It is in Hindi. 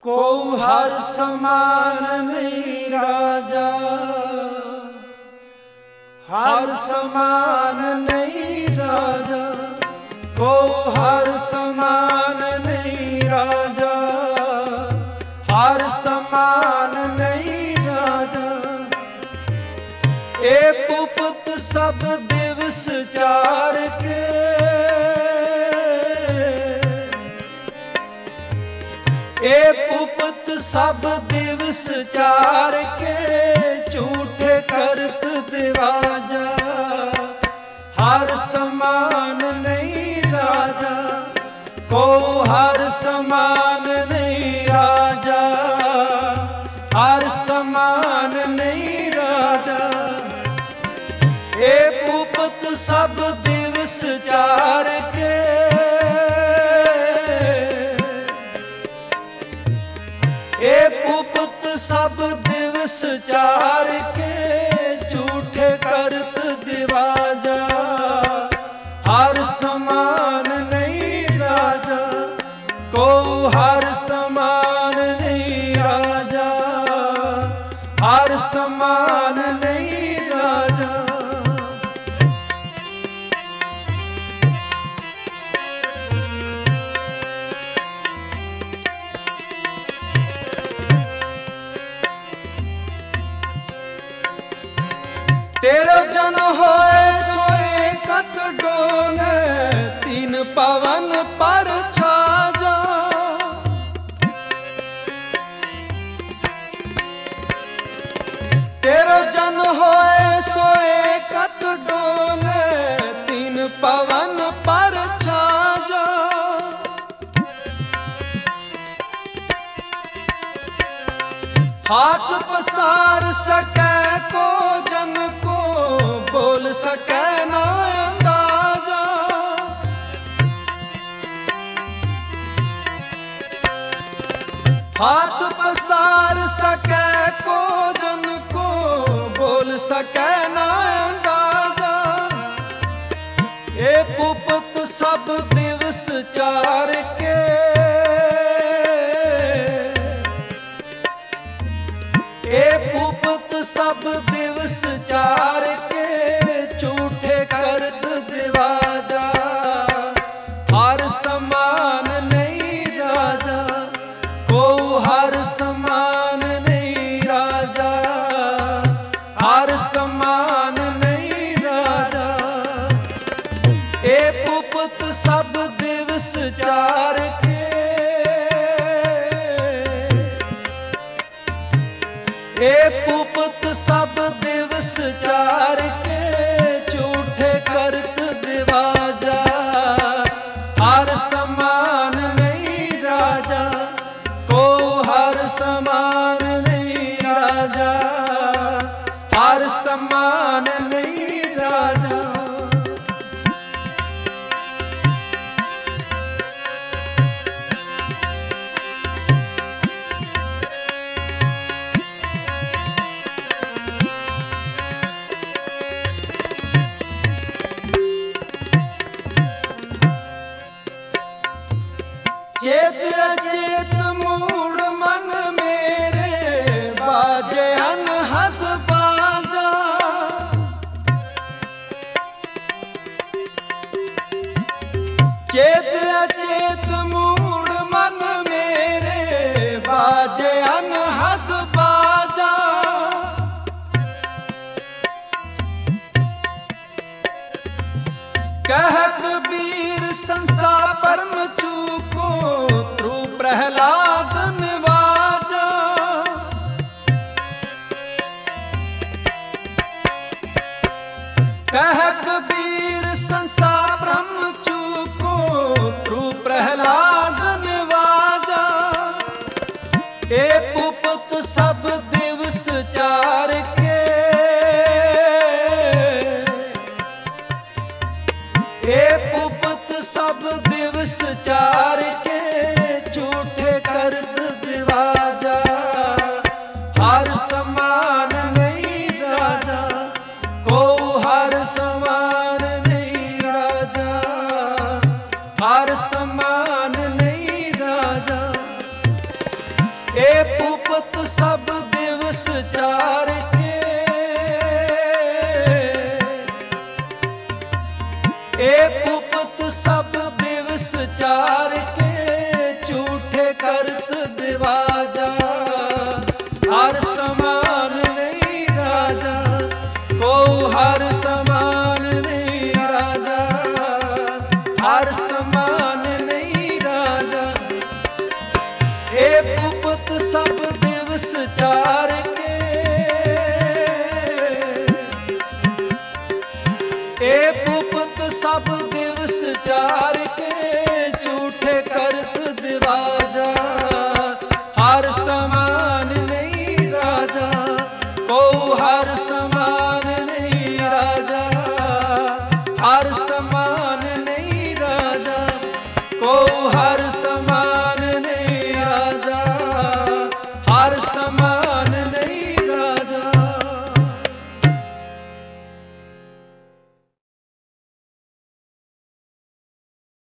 को हर समान नहीं राजा, हर समान नहीं राजा, को हर समान नहीं राजा, हर समान नहीं राजा। ए पुपत सब दिवस चार के, ए पुपत सब दिवस चार के, झूठे करत दिवाजा, हर समान नहीं राजा, को हर समान नहीं राजा, हर समान नहीं राजा। ए पुपत सब दिवस चार के, ए पुपत सब दिवस चार के, झूठे करत दिवाजा, हर समान नहीं राजा, को हर समान नहीं राजा, हर समान नहीं राजा। तेरो जन होए सोए कत डोले, तीन पवन पर छाजा। तेरो जन होए सोए कत डोले, तीन पवन पर छाजा। हाथ पसार सके को जन को, बोल सके ना अंदाजा। हाथ पसार सके को जन को, बोल सके ना अंदाजा। ए पुपत सब दिवस चार के, ए पुपत सब दिवस चार के, झूठे करत दिवाजा, हर समान नहीं राजा, को हर समान नहीं राजा, हर समान नहीं राजा। ए पुपत सब दिवस चार के, ए पुपत सब दिवस चार के, झूठे करत दिवाजा, हर समान नहीं राजा, को हर समान नहीं राजा, हर समान नहीं राजा। चेत अचेत मूड मन मेरे, बाजे अनहद बाजा। चेत अचेत मूड मन मेरे, बाजे अनहद बाजा। कहत वीर संसार परम चूको, त्रु प्रहलाद निवाजा। कहत वीर संसार ब्रह्म चूको, त्रु प्रहलाद निवाजा। ए पुपत सब दिवस चार के, ए पुपत सब दिवस चार के, झूठे करत दिवाजा, हर समान नहीं राजा, को हर समान नहीं राजा, हर समान नहीं राजा। ए भूपत सब दिवस चार के, ए भूपत सब दिवस चार के, झूठे करत दिवाजा हर समान नहीं राजा, को हर समान नहीं राजा, हर समान नहीं राजा। हे भूपत सब दिवस चार के, हे भूपत सब दिवस चार के, झूठे करत दिवाजा हर समान नहीं राजा, को हर समान नहीं राजा, हर समान नहीं राजा, को हर समान नहीं राजा, हर समान